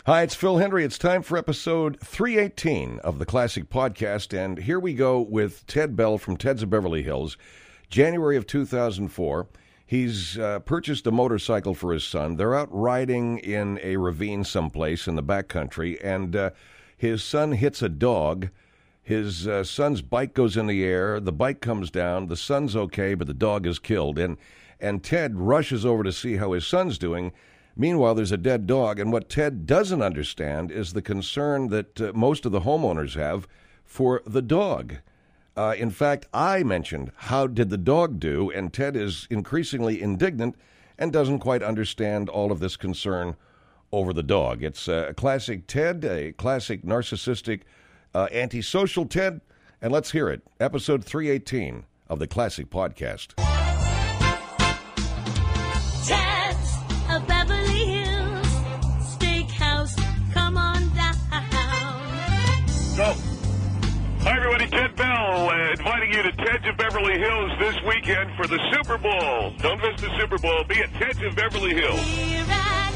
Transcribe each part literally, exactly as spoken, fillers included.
Hi, it's Phil Hendry. It's time for episode three eighteen of the Classic Podcast, and here we go with Ted Bell from Ted's of Beverly Hills. January of two thousand four, he's uh, purchased a motorcycle for his son. They're out riding in a ravine someplace in the backcountry, and uh, his son hits a dog. His uh, son's bike goes in the air, the bike comes down, the son's okay, but the dog is killed, and, and Ted rushes over to see how his son's doing. Meanwhile, there's a dead dog, and what Ted doesn't understand is the concern that uh, most of the homeowners have for the dog. Uh, in fact, I mentioned, how did the dog do, and Ted is increasingly indignant and doesn't quite understand all of this concern over the dog. It's a classic Ted, a classic narcissistic, uh, antisocial Ted, and let's hear it. Episode three eighteen of the Classic Podcast. So, hi everybody, Ted Bell, uh, inviting you to Ted's of Beverly Hills this weekend for the Super Bowl. Don't miss the Super Bowl. Be at Ted's of Beverly Hills. Here at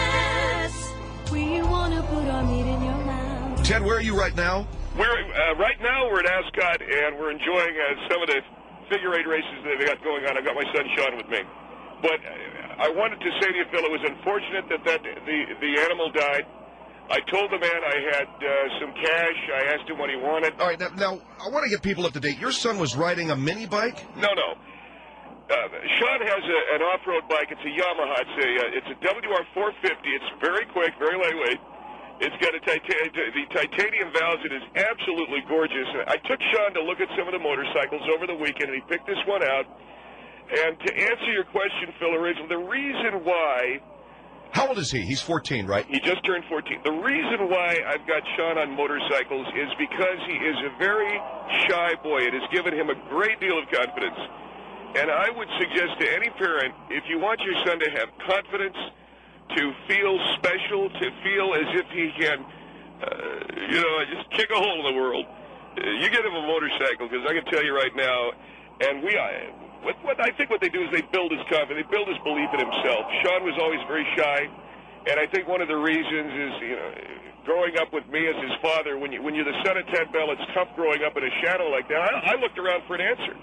Ted's, we want to put our meat in your mouth. Ted, where are you right now? We're uh, right now we're at Ascot, and we're enjoying uh, some of the figure eight races that they've got going on. I've got my son Sean with me. But uh, I wanted to say to you, Phil, it was unfortunate that, that the, the animal died. I told the man I had uh, some cash. I asked him what he wanted. All right, now, now I want to get people up to date. Your son was riding a mini bike? No, no. Uh, Sean has a, an off-road bike. It's a Yamaha. It's a, uh, it's a W R four fifty. It's very quick, very lightweight. It's got a tita- the titanium valves. It is absolutely gorgeous. I took Sean to look at some of the motorcycles over the weekend, and he picked this one out. And to answer your question, Phil, originally, the reason why... How old is he? He's fourteen, right? He just turned fourteen. The reason why I've got Sean on motorcycles is because he is a very shy boy. It has given him a great deal of confidence. And I would suggest to any parent, if you want your son to have confidence, to feel special, to feel as if he can, uh, you know, just kick a hole in the world, uh, you get him a motorcycle, because I can tell you right now, and we... I, What, what I think what they do is they build his confidence, they build his belief in himself. Sean was always very shy, and I think one of the reasons is, you know, growing up with me as his father, when, you, when you're the son of Ted Bell, it's tough growing up in a shadow like that. I, I looked around for an answer.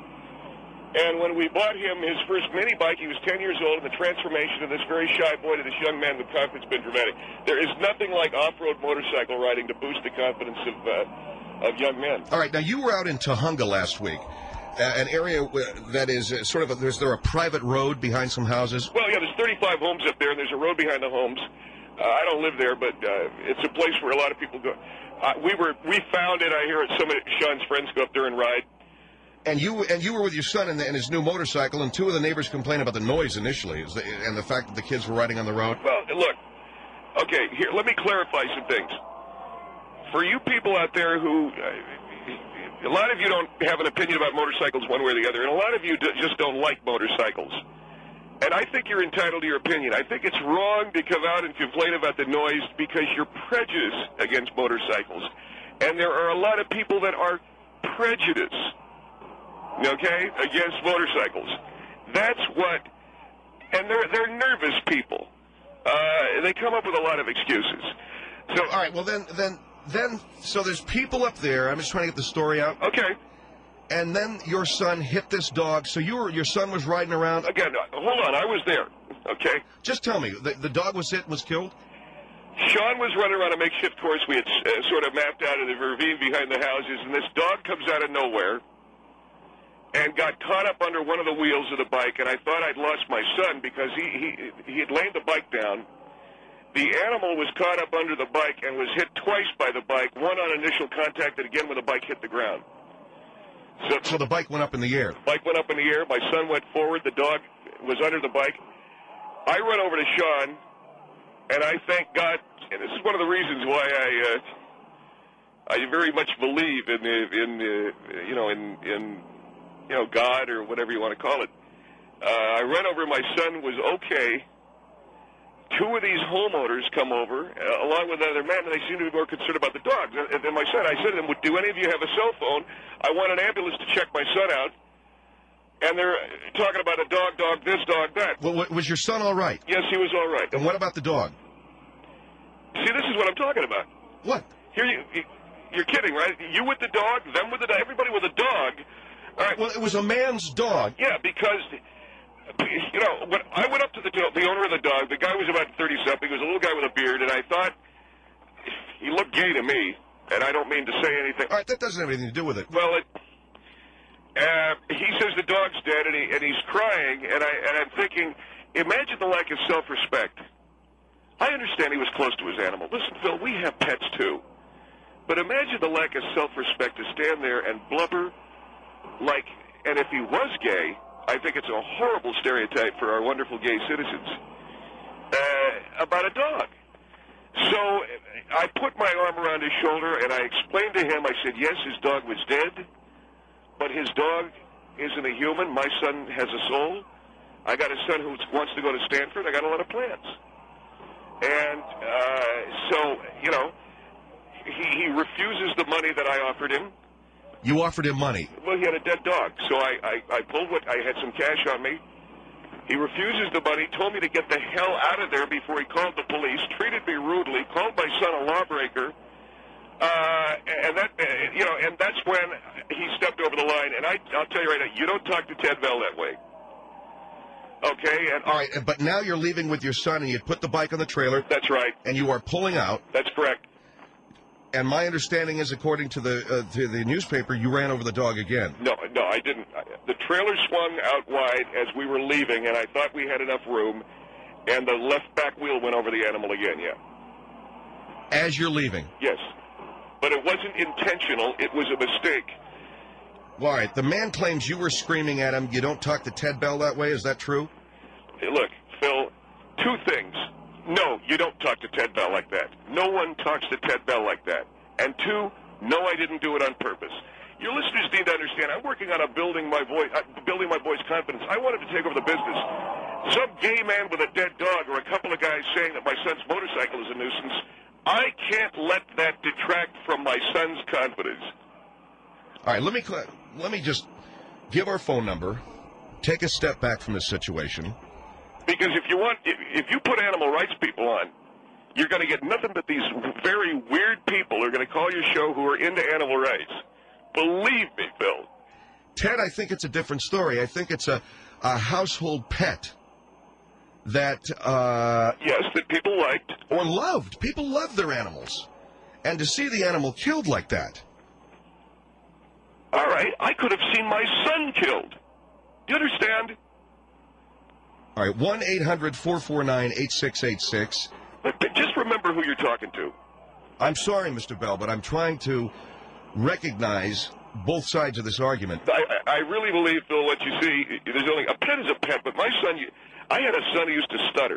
And when we bought him his first mini bike, he was ten years old, and the transformation of this very shy boy to this young man with confidence has been dramatic. There is nothing like off-road motorcycle riding to boost the confidence of, uh, of young men. All right, now you were out in Tujunga last week. Uh, an area that is uh, sort of, a, is there a private road behind some houses? Well, yeah, there's thirty-five homes up there, and there's a road behind the homes. Uh, I don't live there, but uh, it's a place where a lot of people go. Uh, we were, we found it. I hear it. Some of Sean's friends go up there and ride. And you and you were with your son and, and his new motorcycle, and two of the neighbors complained about the noise initially, is the, and the fact that the kids were riding on the road. Well, look, okay, here, let me clarify some things. For you people out there who... Uh, a lot of you don't have an opinion about motorcycles one way or the other, and a lot of you just don't like motorcycles. And I think you're entitled to your opinion. I think it's wrong to come out and complain about the noise because you're prejudiced against motorcycles. And there are a lot of people that are prejudiced, okay, against motorcycles. That's what, and they're, they're nervous people. Uh, they come up with a lot of excuses. So, all right, well, then... then Then, so there's people up there. I'm just trying to get the story out. Okay. And then your son hit this dog. So you were, your son was riding around. Again, hold on. I was there. Okay. Just tell me, the, the dog was hit and was killed? Sean was running around a makeshift course we had uh, sort of mapped out of the ravine behind the houses, and this dog comes out of nowhere and got caught up under one of the wheels of the bike, and I thought I'd lost my son because he, he, he had laid the bike down. The animal was caught up under the bike and was hit twice by the bike, one on initial contact and again when the bike hit the ground. So, so the bike went up in the air? The bike went up in the air. My son went forward. The dog was under the bike. I run over to Sean, and I thank God, and this is one of the reasons why I uh, I very much believe in, the, in the, you know, in, in you know, God or whatever you want to call it. Uh, I ran over. My son was okay. Two of these homeowners come over, uh, along with another man, and they seem to be more concerned about the dogs. And, and my son, I said to them, do any of you have a cell phone? I want an ambulance to check my son out. And they're talking about a dog, dog, this, dog, that. Well, was your son all right? Yes, he was all right. And what about the dog? See, this is what I'm talking about. What? Here you, you you're kidding, right? You with the dog, them with the dog, everybody with a dog. All right. Well, it was a man's dog. Yeah, because, you know, when I went up to the the owner of the dog, the guy was about thirty-something. He was a little guy with a beard, and I thought he looked gay to me, and I don't mean to say anything. All right, that doesn't have anything to do with it. Well, it, uh, he says the dog's dead, and, he, and he's crying, and, I, and I'm thinking, imagine the lack of self-respect. I understand he was close to his animal. Listen, Phil, we have pets, too. But imagine the lack of self-respect to stand there and blubber like, and if he was gay, I think it's a horrible stereotype for our wonderful gay citizens, uh, about a dog. So I put my arm around his shoulder, and I explained to him, I said, yes, his dog was dead, but his dog isn't a human. My son has a soul. I got a son who wants to go to Stanford. I got a lot of plans. And uh, so, you know, he, he refuses the money that I offered him. You offered him money. Well, he had a dead dog, so I, I, I pulled what I had some cash on me. He refuses the money, told me to get the hell out of there before he called the police, treated me rudely, called my son a lawbreaker, uh, and that, uh, you know, and that's when he stepped over the line. And I, I'll tell you right now, you don't talk to Ted Bell that way. Okay. And all right, but now you're leaving with your son, and you put the bike on the trailer. That's right. And you are pulling out. That's correct. And my understanding is, according to the uh, to the newspaper, you ran over the dog again. No, no, I didn't. The trailer swung out wide as we were leaving, and I thought we had enough room, and the left back wheel went over the animal again, yeah. As you're leaving? Yes. But it wasn't intentional. It was a mistake. All right. The man claims you were screaming at him. You don't talk to Ted Bell that way. Is that true? Hey, look, Phil, two things. No, you don't talk to Ted Bell like that. No one talks to Ted Bell like that. And two, no, I didn't do it on purpose. Your listeners need to understand, I'm working on a building my voice, uh, building my boy's confidence. I wanted to take over the business. Some gay man with a dead dog or a couple of guys saying that my son's motorcycle is a nuisance, I can't let that detract from my son's confidence. All right, let me cl- let me just give our phone number, take a step back from this situation. Because if you want, if, if you put animal rights people on, you're going to get nothing but these very weird people who are going to call your show who are into animal rights. Believe me, Phil. Ted, I think it's a different story. I think it's a, a household pet that... Uh, yes, that people liked. Or loved. People love their animals. And to see the animal killed like that... All right, I could have seen my son killed. Do you understand? All right, one eight hundred four four nine eight six eight six. But just remember who you're talking to. I'm sorry, Mister Bell, but I'm trying to recognize both sides of this argument. I, I really believe, Phil, what you see, there's only a pet is a pet, but my son, I had a son who used to stutter.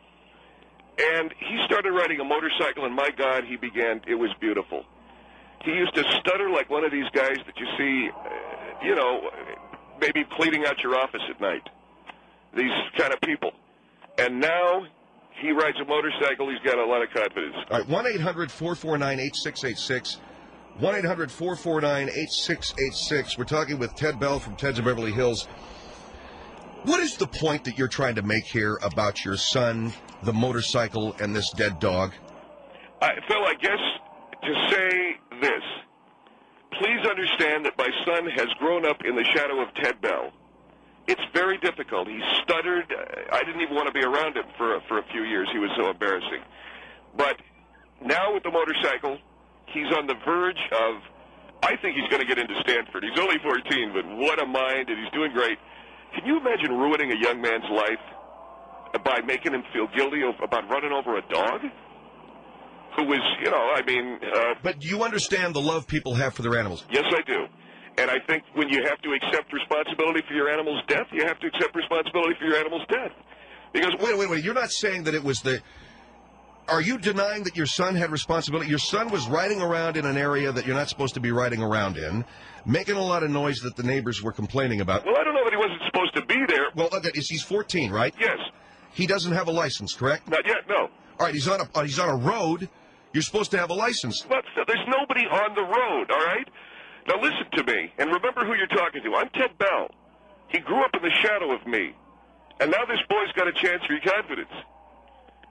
And he started riding a motorcycle, and my God, he began, it was beautiful. He used to stutter like one of these guys that you see, uh, you know, maybe cleaning out your office at night. These kind of people. And now he rides a motorcycle. He's got a lot of confidence. All right, one eight hundred four four nine eight six eight six. one eight hundred four four nine eight six eight six. We're talking with Ted Bell from Ted's of Beverly Hills. What is the point that you're trying to make here about your son, the motorcycle, and this dead dog? I, Phil, I guess to say this, please understand that my son has grown up in the shadow of Ted Bell. It's very difficult. He stuttered. I didn't even want to be around him for, for a few years. He was so embarrassing. But now with the motorcycle, he's on the verge of, I think he's going to get into Stanford. He's only fourteen, but what a mind, and he's doing great. Can you imagine ruining a young man's life by making him feel guilty of, about running over a dog? Who was, you know, I mean... Uh, but do you understand the love people have for their animals? Yes, I do. And I think when you have to accept responsibility for your animal's death, you have to accept responsibility for your animal's death. Because... Wait, wait, wait. You're not saying that it was the... Are you denying that your son had responsibility? Your son was riding around in an area that you're not supposed to be riding around in, making a lot of noise that the neighbors were complaining about. Well, I don't know that he wasn't supposed to be there. Well, he's fourteen, right? Yes. He doesn't have a license, correct? Not yet, no. All right, he's on a, he's on a road. You're supposed to have a license. But there's nobody on the road, all right? Now listen to me, and remember who you're talking to. I'm Ted Bell. He grew up in the shadow of me. And now this boy's got a chance for your confidence.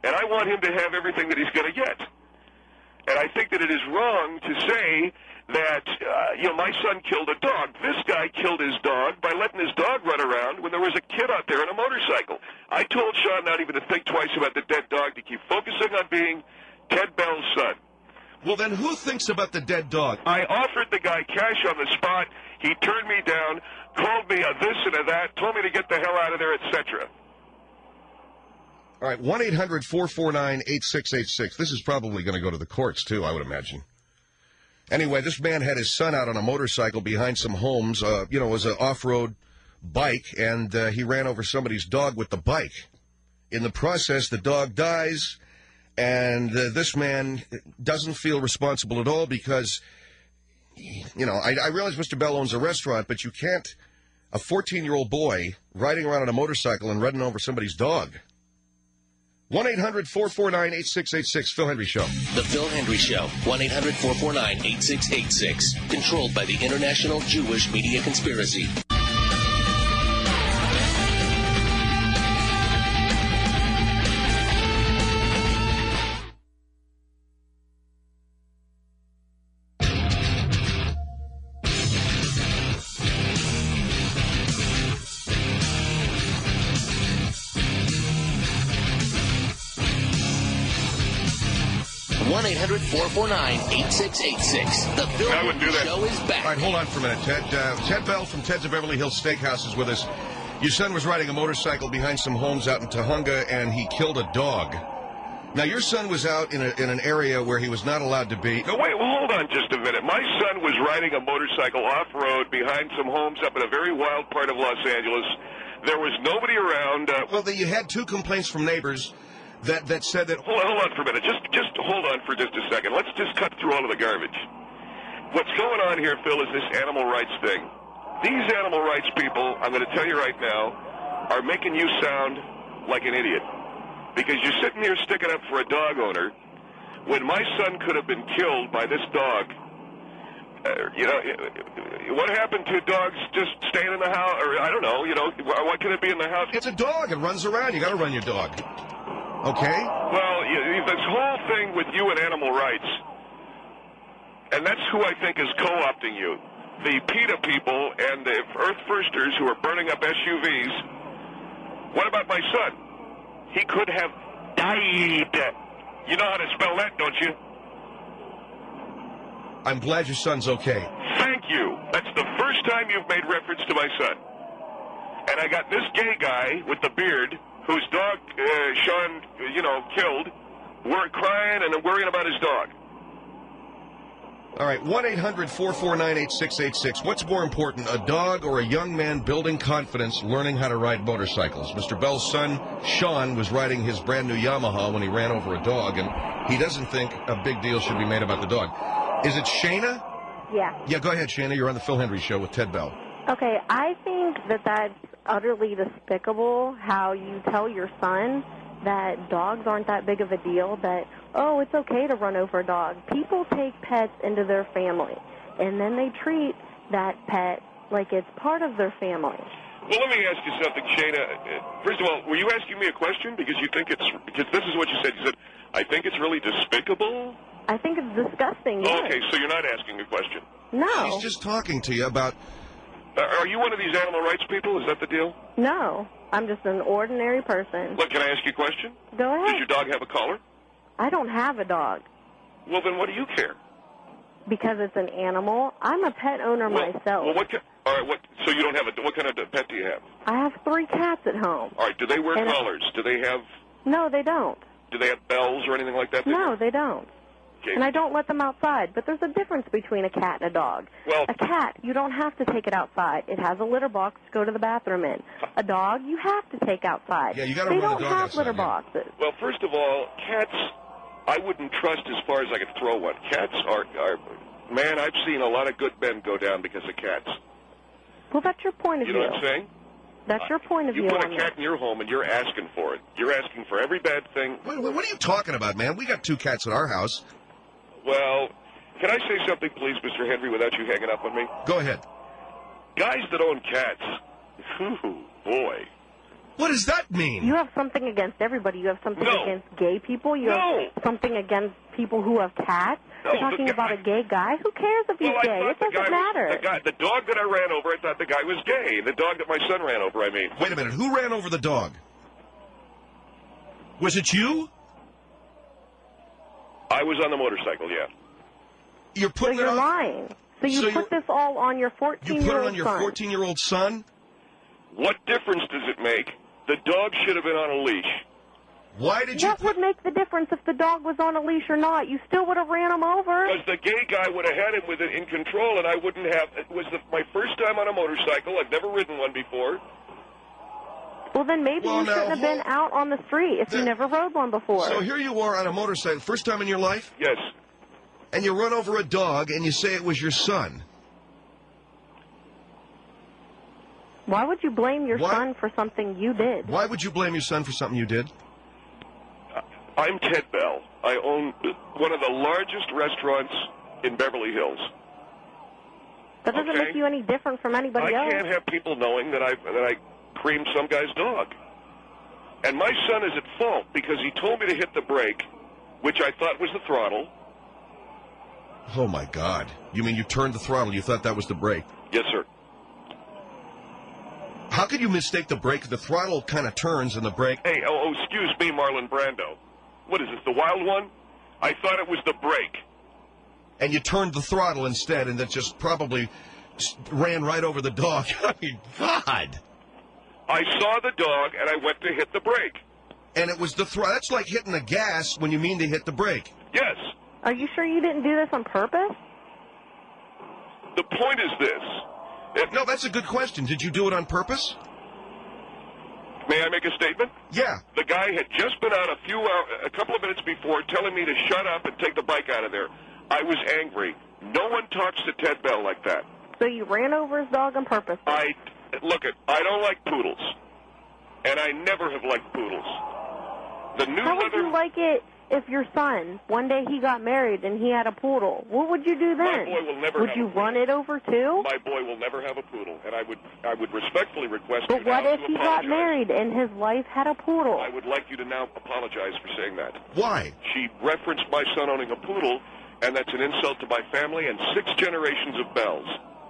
And I want him to have everything that he's going to get. And I think that it is wrong to say that, uh, you know, my son killed a dog. This guy killed his dog by letting his dog run around when there was a kid out there on a motorcycle. I told Sean not even to think twice about the dead dog, to keep focusing on being Ted Bell's son. Well, then who thinks about the dead dog? I offered the guy cash on the spot. He turned me down, called me a this and a that, told me to get the hell out of there, et cetera. All right, one eight hundred four four nine eight six eight six. This is probably going to go to the courts, too, I would imagine. Anyway, this man had his son out on a motorcycle behind some homes. Uh, you know, it was an off-road bike, and uh, he ran over somebody's dog with the bike. In the process, the dog dies, and uh, this man doesn't feel responsible at all because, you know, I, I realize Mister Bell owns a restaurant, but you can't, a fourteen-year-old boy riding around on a motorcycle and running over somebody's dog. one eight hundred four four nine eight six eight six, Phil Hendry Show. The Phil Hendry Show, one eight hundred four four nine eight six eight six. Controlled by the International Jewish Media Conspiracy. one eight hundred four four nine eight six eight six. The Phil I wouldn't do that. Show is back. All right, hold on for a minute, Ted. Uh, Ted Bell from Ted's of Beverly Hills Steakhouse is with us. Your son was riding a motorcycle behind some homes out in Tahunga, and he killed a dog. Now, your son was out in, a, in an area where he was not allowed to be. No, wait, well, hold on just a minute. My son was riding a motorcycle off-road behind some homes up in a very wild part of Los Angeles. There was nobody around. Uh, Well, the, you had two complaints from neighbors that, that said that... hold, on, hold on for a minute. Just, just hold on for just a second. Let's just cut through all of the garbage. What's going on here, Phil, is this animal rights thing. These animal rights people, I'm going to tell you right now, are making you sound like an idiot. Because you're sitting here sticking up for a dog owner when my son could have been killed by this dog. Uh, you know, what happened to dogs just staying in the house? Or, I don't know, you know, what can it be in the house? It's a dog. It runs around. You got to run your dog. Okay? Well, you, this whole thing with you and animal rights, and that's who I think is co-opting you. The PETA people and the Earth Firsters who are burning up S U Vs. What about my son? He could have died. You know how to spell that, don't you? I'm glad your son's okay. Thank you. That's the first time you've made reference to my son. And I got this gay guy with the beard whose dog uh, Sean, you know, killed. We're crying and worrying about his dog. All right, one eight hundred four four nine eight six eight six. What's more important, a dog or a young man building confidence, learning how to ride motorcycles? Mister Bell's son, Sean, was riding his brand new Yamaha when he ran over a dog, and he doesn't think a big deal should be made about the dog. Is it Shayna? Yeah. Yeah, go ahead, Shayna. You're on the Phil Hendry Show with Ted Bell. Okay, I think that that's utterly despicable how you tell your son that dogs aren't that big of a deal, that, oh, it's okay to run over a dog. People take pets into their family, and then they treat that pet like it's part of their family. Well, let me ask you something, Shayna. First of all, were you asking me a question because you think it's, because this is what you said. You said, I think it's really despicable? I think it's disgusting, yes. Oh, okay, so you're not asking a question. No. He's just talking to you about... Uh, are you one of these animal rights people? Is that the deal? No. I'm just an ordinary person. Look, can I ask you a question? Go ahead. Does your dog have a collar? I don't have a dog. Well, then what do you care? Because it's an animal. I'm a pet owner well, myself. Well, what? Ca- all right. What? So you don't have a? What kind of pet do you have? I have three cats at home. All right. Do they wear And collars? Do they have? No, they don't. Do they have bells or anything like that? No, they don't. Okay. And I don't let them outside. But there's a difference between a cat and a dog. Well, a cat, you don't have to take it outside. It has a litter box to go to the bathroom in. A dog, you have to take outside. Yeah, you got to They run don't the dog have outside, litter yeah. boxes. Well, first of all, cats, I wouldn't trust as far as I could throw one. Cats are, are, man, I've seen a lot of good men go down because of cats. Well, that's your point of You view. know what I'm saying? That's your point of You view put a on cat this. in your home and you're asking for it. You're asking for every bad thing. What, what are you talking about, man? We got two cats at our house. Well, can I say something, please, Mister Henry, without you hanging up on me? Go ahead. Guys that own cats, whew, boy, What does that mean? You have something against everybody. You have something No. against gay people. You No. have something against people who have cats. No, You're talking the about guy- a gay guy. Who cares if he's Well, I gay? thought It the doesn't guy matter. Was, the, guy, the dog that I ran over, I thought the guy was gay. The dog that my son ran over, I mean. Wait a minute. Who ran over the dog? Was it you? I was on the motorcycle, yeah. You're So putting you're it on. lying. So you So put you're- this all on your You put it fourteen-year-old on your son. fourteen-year-old son. What difference does it make? The dog should have been on a leash. Why did you What put? would make the difference if the dog was on a leash or not? You still would have ran him over. Because the gay guy would have had him with it in control, and I wouldn't have. It was the, my first time on a motorcycle. I've never ridden one before. Well, then maybe Well, you now, shouldn't have been hold- out on the street if you There- never rode one before. So here you are on a motorcycle, first time in your life, Yes. and you run over a dog, and you say it was your son. Why would you blame your Why- son for something you did? Why would you blame your son for something you did? I'm Ted Bell. I own one of the largest restaurants in Beverly Hills. That doesn't Okay. make you any different from anybody I else. can't have people knowing that I that I creamed some guy's dog. And my son is at fault because he told me to hit the brake, which I thought was the throttle. Oh my God! You mean you turned the throttle? You thought that was the brake? Yes, sir. How could you mistake the brake? The throttle kind of turns, and the brake. Hey, oh, oh, excuse me, Marlon Brando. What is this, the wild one? I thought it was the brake. And you turned the throttle instead, and that just probably s- ran right over the dog. I mean, God! I saw the dog, and I went to hit the brake. And it was the throttle. That's like hitting the gas when you mean to hit the brake. Yes. Are you sure you didn't do this on purpose? The point is this. If, No, that's a good question. Did you do it on purpose? May I make a statement? Yeah. The guy had just been out a few hours, a couple of minutes before, telling me to shut up and take the bike out of there. I was angry. No one talks to Ted Bell like that. So you ran over his dog on purpose. I look at. I don't like poodles, and I never have liked poodles. The new How would leather. you like it if your son, one day he got married and he had a poodle? What would you do then? boy will never would have you a poodle. run it over too? My boy will never have a poodle, and I would. I would respectfully request But you what now if to he got apologize. married and his wife had a poodle? I would like you to now apologize for saying that. Why? She referenced my son owning a poodle, and that's an insult to my family and six generations of Bells.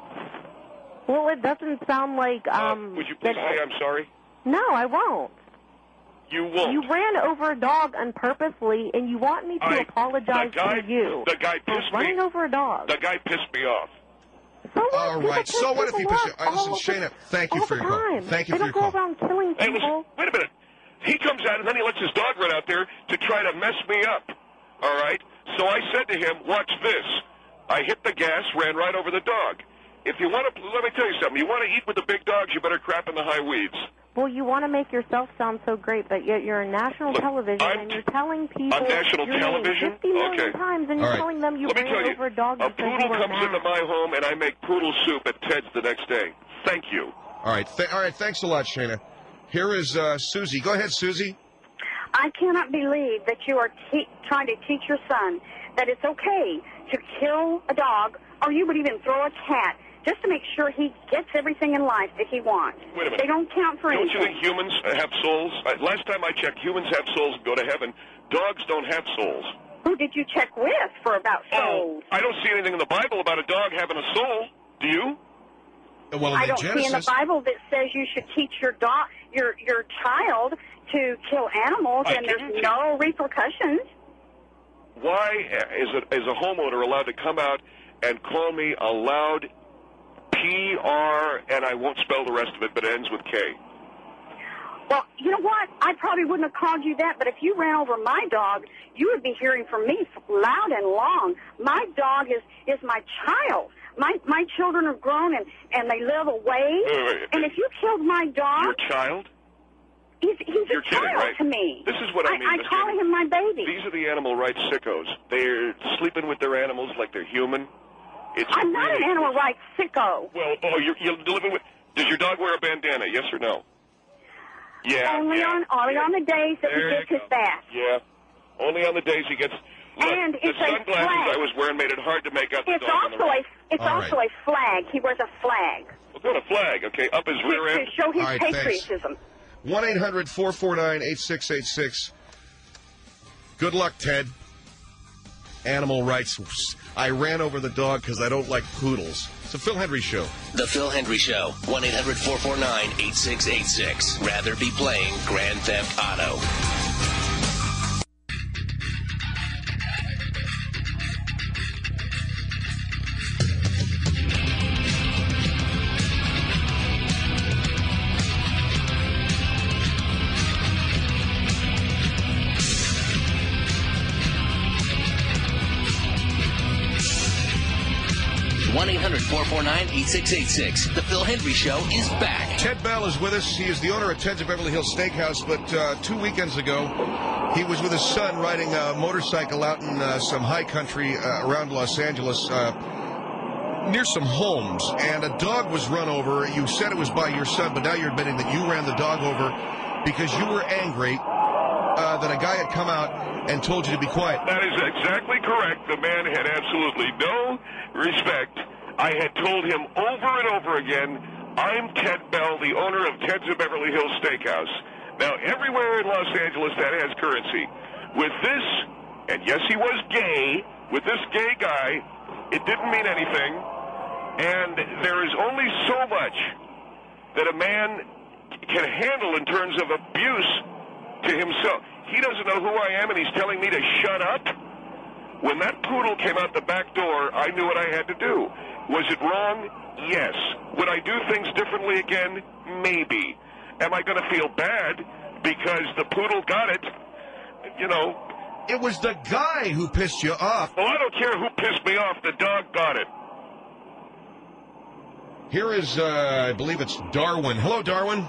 Well, it doesn't sound like um. uh, would you please that- say I'm sorry? No, I won't. You won't. You ran over a dog unpurposely, and you want me to I- apologize the guy, to you The guy for pissed running me. over a dog. The guy pissed me off. So what? All People right. piss So what if he people pissed you? off All right, listen, all Shayna, the- thank you all for the your call. time. Thank you they for don't your go call. around killing Hey, people. listen, wait a minute. He comes out and then he lets his dog run out there to try to mess me up. All right? So I said to him, watch this. I hit the gas, ran right over the dog. If you want to, let me tell you something. You want to eat with the big dogs, you better crap in the high weeds. Well, you want to make yourself sound so great, but yet you're on national Look, television I'm- and you're telling people on national your name television? fifty million Okay. times, and All you're right. telling them you Let me ran tell you, over a dog a because you poodle were comes mad. into my home and I make poodle soup at Ted's the next day. Thank you. All right. Th- all right. Thanks a lot, Shayna. Here is uh, Susie. Go ahead, Susie. I cannot believe that you are te- trying to teach your son that it's okay to kill a dog, or you would even throw a cat, just to make sure he gets everything in life that he wants. Wait a minute. They don't count for Don't anything. you think humans have souls? Uh, last time I checked, humans have souls and go to heaven. Dogs don't have souls. Who did you check with for about souls? I don't see anything in the Bible about a dog having a soul. Do you? Well, in I the don't see in the Genesis. Bible that says you should teach your dog, your your child, to kill animals, I and there's didn't no repercussions. Why is a, is a homeowner allowed to come out and call me a loud P R, and I won't spell the rest of it, but it ends with K? Well, you know what? I probably wouldn't have called you that, but if you ran over my dog, you would be hearing from me loud and long. My dog is, is my child. My my children are grown, and, and they live away. Wait, wait, wait. And if you killed my dog, Your child? he's, he's You're a kidding, child right? to me. This is what I mean, I Miss call Jamie. him my baby. These are the animal rights sickos. They're sleeping with their animals like they're human. It's I'm not really, an animal rights sicko. Well, oh, you're, you're living with... Does your dog wear a bandana, yes or no? Yeah, only yeah, on only yeah. on the days that There he you gets his go. bath. Yeah. Only on the days he gets... Look, And the it's a sunglasses flag. I was wearing made it hard to make out the It's dog on the also road. a it's All also right. a flag. He wears a flag Well, what a flag, okay? Up his to, rear to end. show his All right, thanks. patriotism. one eight hundred four four nine eight six eight six. Good luck, Ted. Animal rights. I ran over the dog because I don't like poodles. It's a Phil Hendry Show. The Phil Hendry Show. one eight hundred four four nine eight six eight six. Rather be playing Grand Theft Auto. one eight hundred four four nine eight six eight six. The Phil Hendry Show is back. Ted Bell is with us. He is the owner of Ted's of Beverly Hills Steakhouse, but uh, two weekends ago, he was with his son riding a motorcycle out in uh, some high country uh, around Los Angeles, uh, near some homes, and a dog was run over. You said it was by your son, but now you're admitting that you ran the dog over because you were angry uh, that a guy had come out and told you to be quiet. That is exactly correct. The man had absolutely no respect. I had told him over and over again, I'm Ted Bell, the owner of Ted's of Beverly Hills Steakhouse. Now, everywhere in Los Angeles, that has currency. With this, and yes, he was gay, with this gay guy, it didn't mean anything. And there is only so much that a man can handle in terms of abuse to himself. He doesn't know who I am, and he's telling me to shut up. When that poodle came out the back door, I knew what I had to do. Was it wrong? Yes. Would I do things differently again? Maybe. Am I going to feel bad because the poodle got it? You know. It was the guy who pissed you off. Well, I don't care who pissed me off. The dog got it. Here is, uh, I believe it's Darwin. Hello, Darwin.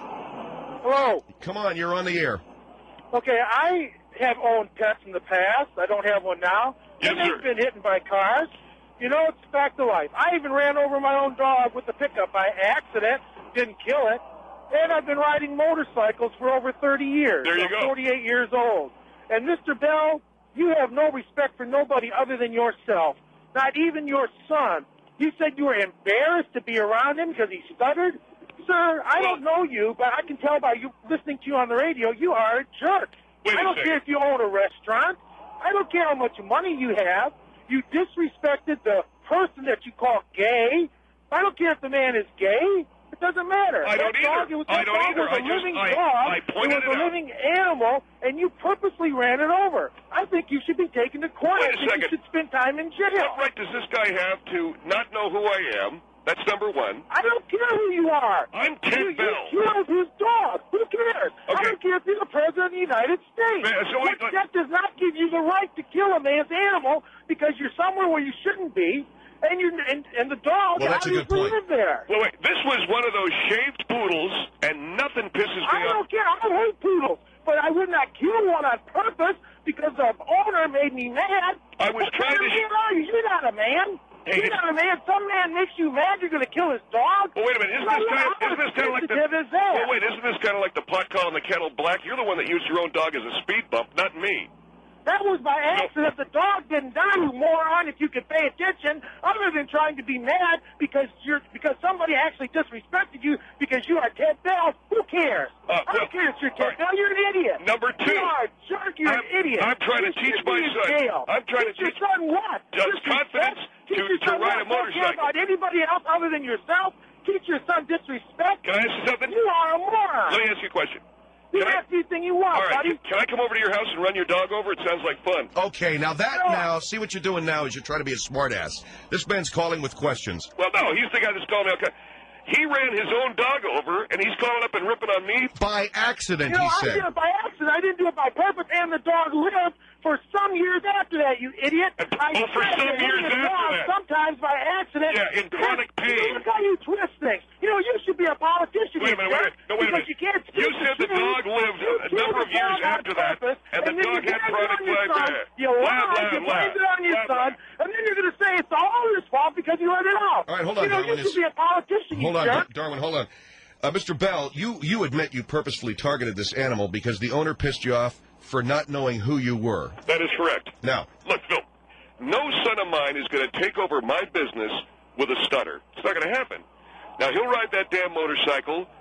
Hello. Come on, you're on the air. Okay, I have owned pets in the past. I don't have one now. Yes, and they've sir. been hit by cars. You know, it's back to life. I even ran over my own dog with the pickup by accident, didn't kill it, and I've been riding motorcycles for over thirty years. There you I'm go. forty-eight years old. And Mister Bell, you have no respect for nobody other than yourself, not even your son. You said you were embarrassed to be around him because he stuttered? Sir, I don't know you, but I can tell by you listening to you on the radio, you are a jerk. Wait a I don't second. care if you own a restaurant. I don't care how much money you have. You disrespected the person that you call gay. I don't care if the man is gay. It doesn't matter. I don't that dog, either. it was, I that don't dog either. was I a just- living I- dog. I pointed it was it a out. living animal, and you purposely ran it over. I think you should be taken to court. Wait a I think second. you should spend time in jail. What right does this guy have to not know who I am? That's number one. I don't care who you are. I'm Ted you, Bell. You killed his dog. Who cares? I Okay. don't care if you're the president of the United States. Man, so wait, That- wait. that does not give you the right to kill a man's animal because you're somewhere where you shouldn't be, and you and, and the dog Well, that's a good obviously point. lived there. Well, wait, this was one of those shaved poodles, and nothing pisses me I off. don't care. I hate poodles, but I would not kill one on purpose because the owner made me mad. I was What trying kind to of sh- man are you? You're not a man. Hey, You're it's- not a man. Some man makes you mad. You're going to kill his dog. Well, wait a minute. Isn't Well, this kind of, how isn't this kind of like the? sensitive is that? Well, wait. Isn't this kind of like the pot calling the kettle black? You're the one that used your own dog as a speed bump, not me. That was by accident. The dog didn't die, you moron, if you could pay attention, other than trying to be mad because you're because somebody actually disrespected you because you are Ted Bell. Who cares? Uh, I well, don't care if you're all Ted right. Bell. You're an idiot. Number two. You are a jerk. You're I'm- an idiot. I'm trying to You teach should my be in son. jail. I'm trying to teach your teach- son what? Just Disrespect? confidence Teach to- your to son ride what? a Don't care motorcycle. about anybody else other than yourself. Teach your son disrespect. Can I ask you something? You are a moron. Let me ask you a question. You Can I- ask anything you want, All right. buddy. Can, can I come over to your house and run your dog over? It sounds like fun. Okay, now that No. now, see what you're doing now is you're trying to be a smartass. This man's calling with questions. Well, no. He's the guy that's calling me. Okay. He ran his own dog over, and he's calling up and ripping on me. By accident, You know, he I said. did it by accident. I didn't do it by purpose, and the dog lived for some years after that, you idiot. And- I oh, for said some that years living after dog that. Sometimes by accident. Yeah, in chronic You pain. Look how you twist things. You know, you should be a politician. Wait a you minute, wait a jerk, minute. No, wait a because minute. you can't You speak said the truth. dog lived You a killed number of the years dog on after that, purpose, and the then you dog had blamed it chronic on your blah, son. blah. You Blah, lied, blah, you blah. blamed it on your Blah, blah. son, and then you're going to say it's all his fault because you let it out. All right, hold on, You know, Darwin, you should it's- be a politician, Hold you on, jerk. Dar- Darwin, hold on. Uh, Mister Bell, you, you admit you purposefully targeted this animal because the owner pissed you off for not knowing who you were. That is correct. Now, Look, Phil, no son of mine is going to take over my business with a stutter. It's not going to happen. Now, he'll ride that damn motorcycle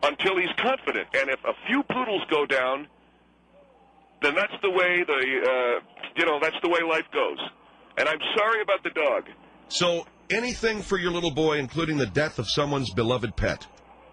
until he's confident. And if a few poodles go down, then that's the way the uh, you know that's the way life goes. And I'm sorry about the dog. So anything for your little boy, including the death of someone's beloved pet.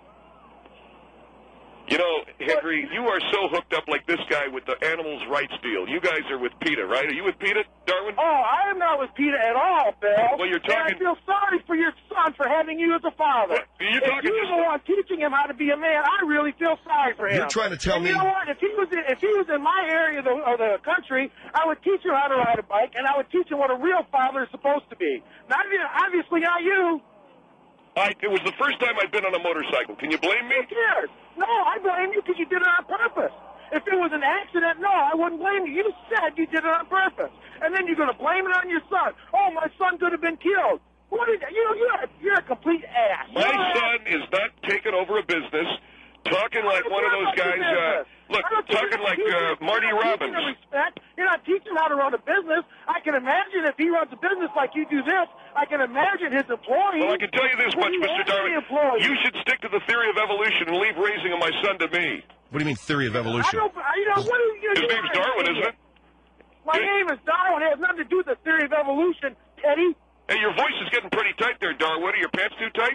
You know, Henry, you are so hooked up like this guy with the animals' rights deal. You guys are with PETA, right? Are you with PETA, Darwin? Oh, I am not with PETA at all, Bill. Well, you're talking... And I feel sorry for your son for having you as a father. What? You're if talking you just... were the one teaching him how to be a man, I really feel sorry for him. You're trying to tell and me... you know what? If he was in, if he was in my area of the, of the country, I would teach him how to ride a bike, and I would teach him what a real father is supposed to be. Not even, obviously not you. I, it was the first time I'd been on a motorcycle. Can you blame me? Who cares? No, I blame you because you did it on purpose. If it was an accident, no, I wouldn't blame you. You said you did it on purpose. And then you're going to blame it on your son. Oh, my son could have been killed. What is that? You know, you're a, you're a complete ass. My you're son is not taking over a business, talking like one of those guys, uh, look, talking like uh, Marty Robbins. Respect. You're not teaching him how to run a business. I can imagine if he runs a business like you do this, I can imagine his employees. Well, I can tell you this much, Mister Darwin. You should stick to the theory of evolution and leave raising of my son to me. What do you mean, theory of evolution? I don't, you know, what do you, His name's Darwin, isn't it? My Good. name is Darwin. It has nothing to do with the theory of evolution, Teddy. Hey, your voice is getting pretty tight there, Darwin. Are your pants too tight?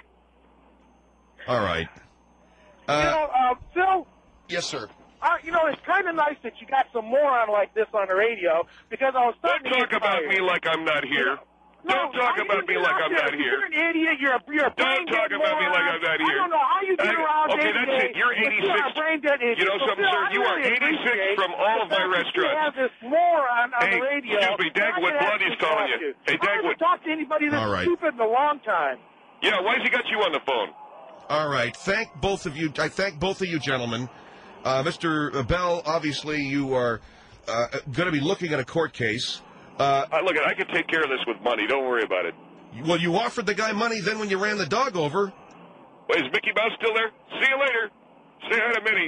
All right. you Uh, know, uh, Phil, yes, sir. uh, you know, it's kind of nice that you got some moron like this on the radio because I was Don't starting to talk get about tired. me like I'm not here. No, Don't talk how about you me get like out I'm there? not here. You're an idiot. You're a, you're a Don't brain talk dead about me moron. like I'm not I here. don't know how you get I- around okay, day to that's day, it. You're but eighty-six. You're a brain dead idiot. You know So, something, Phil, sir? I You are really eighty-six appreciate from all the of my fact that restaurants. You have this moron on Hey, the radio. excuse me, Dagwood I can Blondie's actually calling talk you. to. Hey, I haven't Dagwood. talked to anybody that's All right. stupid in a long time. Yeah, why's he got you on the phone? All right. Thank both of you. I thank both of you, gentlemen. Uh, Mister Bell, obviously you are uh, going to be looking at a court case. Uh, Uh, look, I can take care of this with money. Don't worry about it. well, you offered the guy money then when you ran the dog over. Wait, is Mickey Mouse still there? See you later. Say hi to Minnie.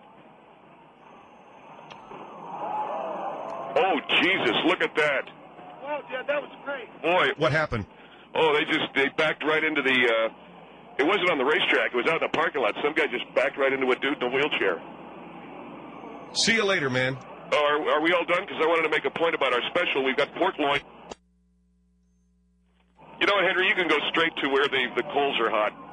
Oh, Jesus, look at that. Well, yeah, that was great. Boy, What happened? oh, they just, they backed right into the, uh, it wasn't on the racetrack. It was out in the parking lot. Some guy just backed right into a dude in a wheelchair. See you later, man. Oh, are, are we all done? Because I wanted to make a point about our special. We've got pork loin. You know what, Henry? You can go straight to where the, the coals are hot.